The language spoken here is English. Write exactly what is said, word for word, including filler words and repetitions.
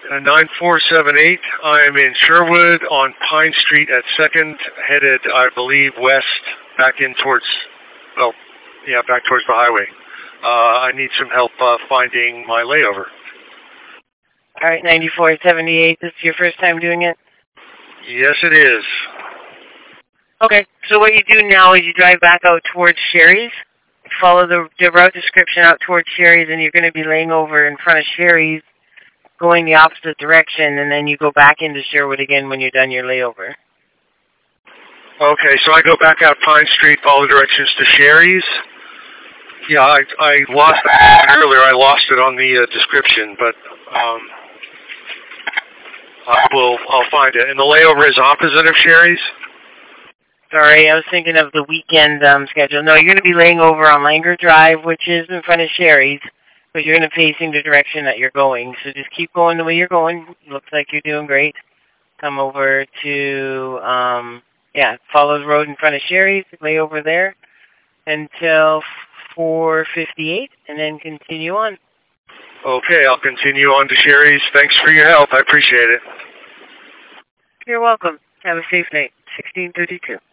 Uh, nine four seven eight. I'm in Sherwood on Pine Street at second, headed, I believe, west, back in towards, well, yeah, back towards the highway. Uh, I need some help uh, finding my layover. All right, ninety-four seventy-eight. This is your first time doing it? Yes, it is. Okay, so what you do now is you drive back out towards Sherry's, follow the, the route description out towards Sherry's, and you're going to be laying over in front of Sherry's, going the opposite direction, and then you go back into Sherwood again when you're done your layover. Okay, so I go back out Pine Street, follow directions to Sherry's. Yeah, I, I lost it earlier. I lost it on the uh, description, but um, I will. I'll find it. And the layover is opposite of Sherry's. Sorry, I was thinking of the weekend um, schedule. No, you're going to be laying over on Langer Drive, which is in front of Sherry's, but you're going to be facing the direction that you're going. So just keep going the way you're going. Looks like you're doing great. Come over to, um, yeah, follow the road in front of Sherry's, lay over there until four fifty-eight, and then continue on. Okay, I'll continue on to Sherry's. Thanks for your help. I appreciate it. You're welcome. Have a safe night. sixteen thirty-two.